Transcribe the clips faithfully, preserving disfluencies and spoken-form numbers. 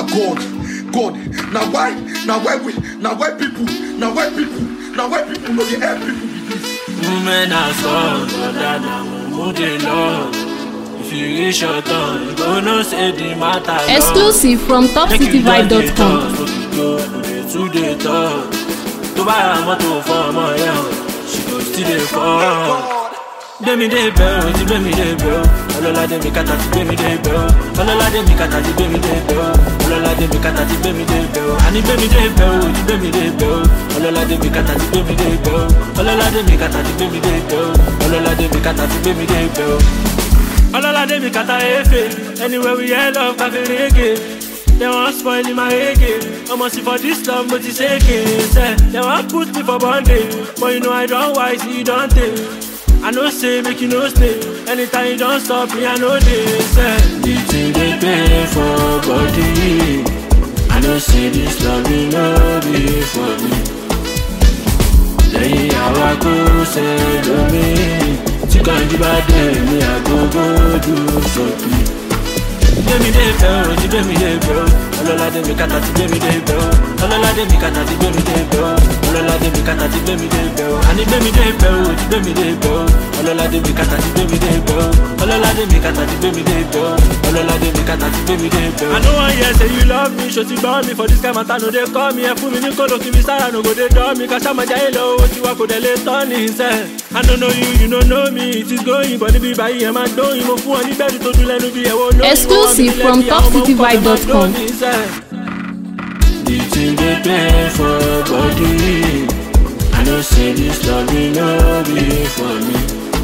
Now God, God, now why, now why we, now why people, now why people, now why people know the air people be this. Women are strong, but that now move the Lord. If you reach your turn, you go no say the matter. Exclusive from top city vibe dot com. To the top, to buy a motor for my young, she goes to the fall. Demi de bell, ti demi de bell. Olola de mi kata ti demi de bell. Olola de mi kata ti demi de bell. Olola de mi kata ti demi de bell. Ani demi de bell, ti demi de bell. Olola de mi kata ti demi de bell. Olola de mi kata ti demi de bell. Olola de mi kata ti demi de bell. Olola de mi kata efe. Anywhere we head love, cafe reggae. They want spoil in my reggae. Almost for this love, but it's shaking. They want put me for bondage, but you know I don't wise, you don't take. I know say make you no stay. Anytime you don't stop me, I know this. The thing they pay for body. I know say this love will not be for me. Lay how I go say to me. Chicken the bad day, me I go go do something. Demi de bell, ti demi de bell. Olola de mi kata ti demi de bell. Olola de mi kata ti demi de bell. Olola de mi kata ti demi de bell. Ani demi de bell, ti demi de bell. Olola de mi kata ti demi de bell. Olola de mi kata ti demi de bell. Olola de mi kata ti demi de bell. I know one year say you love me, show ti born me for this kind of matter. No they call me, e fun mi ni kolo ki mi sara no go dey draw me. Kasha ma jai lo, o ti wa ko dey le turn himself. I don't know you, you don't know me. It is going, but if you buy him, I don't. You move on, you better to do let me be. Exclusive from top city vibe dot com. The thing they pay for body. I know say this love will not be for me.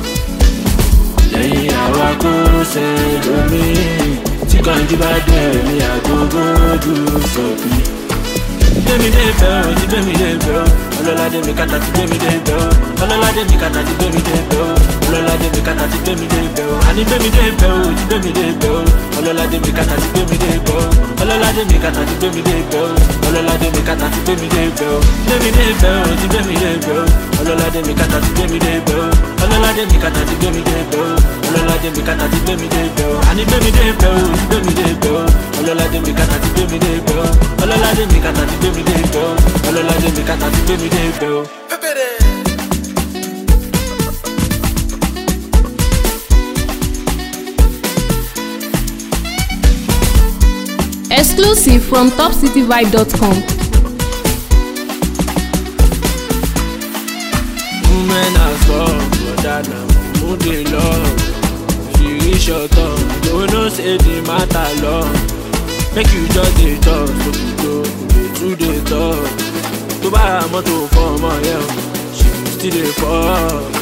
Lay how I go say to me. Chicken the bad day, me I go go do something. Demi de bell, ti demi de bell. Olola de mi kata ti demi de bell. Olola de mi kata ti demi de bell. Olola de mi kata ti demi de bell. Ani demi de bell, ti demi de bell. Olola de mi kata ti demi de bell. Olola de mi kata ti demi de bell. Olola de mi kata ti demi de bell. Demi de bell, ti demi de bell. Olola de mi kata ti demi de bell. Olola de mi kata ti demi de bell. Olola de mi kata ti demi de bell. Ani demi de bell, ti demi de bell. Olola de mi kata ti demi de bell. Olola de mi kata ti demi de bell. Olola de mi kata ti demi de bell. Exclusive from top city vibe dot com. Women are strong, but that now move the love. If you reach your turn, you know say the matter long. Make you just the talk, so you go to the talk. To buy a motor for my young, she still the fall.